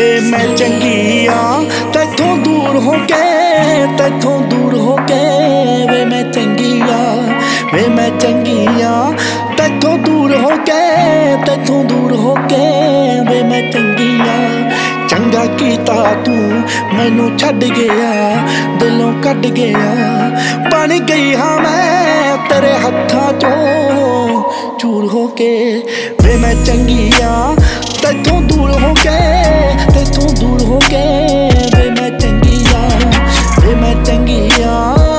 मैं चंगी आ तैथों दूर हो के, तैथों दूर हो के। वे मैं चंगी आ, वे मैं चंगी आ तैथों दूर हो के, तैथों दूर हो के। वे मैं चंगी आ चंगा कीता तू मैनू छड्ड गया, दिलों कढ गया। बन गई हाँ मैं तेरे हत्थां चों चूर हो के। वे मैं चंगी आ तैथों दूर हो के, तैथों दूर हो के। वे मैं चंगी आ, वे मैं चंगी आ।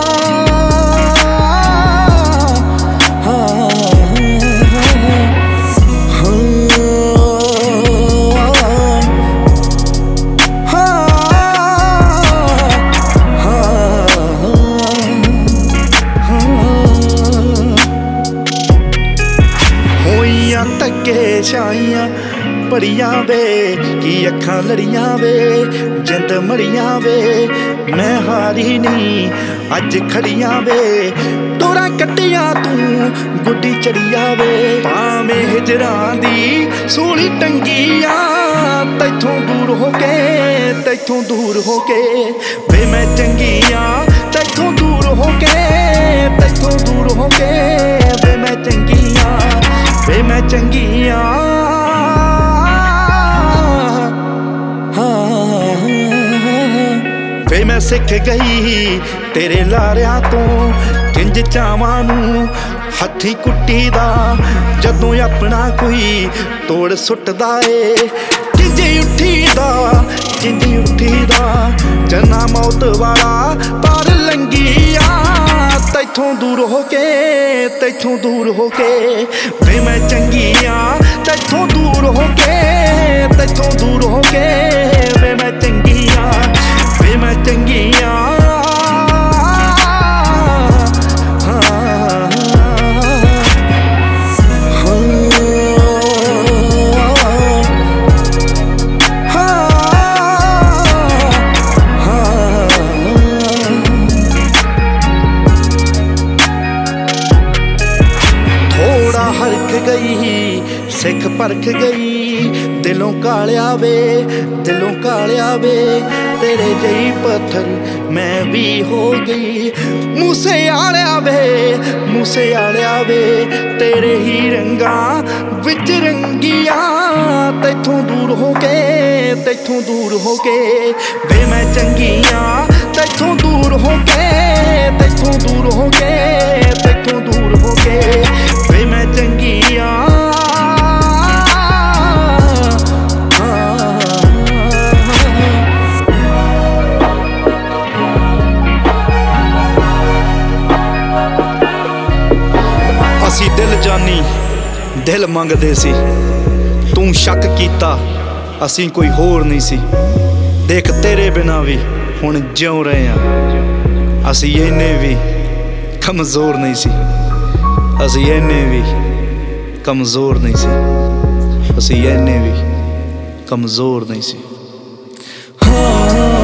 धक्के छाइयां बड़ियां वे की अखां लड़ियां वे, जिंद मड़ियां वे। मैं हारी नहीं अज खड़ियां वे, तोरा कट्टियां तू गुड्डी चढ़िया वे। भावें हिजरां दी सूली टंगियां तैथों दूर हो के, तैथों दूर हो के। वे मैं चंगी आ तैथों दूर हो के, तैथों दूर हो के। वे मैं चंगी आ, वे मैं चंगी आ। वे मैं सिख गई तेरे लारियां तो किंज चावां नूं हत्थी कुट्टी दा। जदों अपना कोई तोड़ सुटदा ए किंज उठी दा, किंज उठी दा। जना मौत वाला पार लंघिया तैथों दूर हो के, तैथों दूर हो के। वे मैं चंगी आ तैथों दूर हो के, तैथों दूर हो के। वे मैं चंगी आ, वे मैं चंगी आ। हरख गई सिख परख गई, दिलों कालिया वे, दिलों कालिया वे। तेरे जई पत्थर मैं भी हो गई मूसे आलिया वे, मूसे आलिया वे। तेरे ही रंगा विच रंगिया तैथों दूर हो के, तैथों दूर हो के। वे मैं चंगी आ तैथों दूर हो के, तैथों दूर हो के, तैथों दूर हो के। वे मैं चंगी आ। असी दिल जानी दिल मंगदे सी, तू शक कीता असी कोई होर नहीं सी। देख तेरे बिना भी हुण जिउं रहे आ, असी इन्ने भी कमज़ोर नहीं सी। असी इन्ने भी कमज़ोर नहीं सी, असी इन्ने भी कमज़ोर नहीं सी। हाँ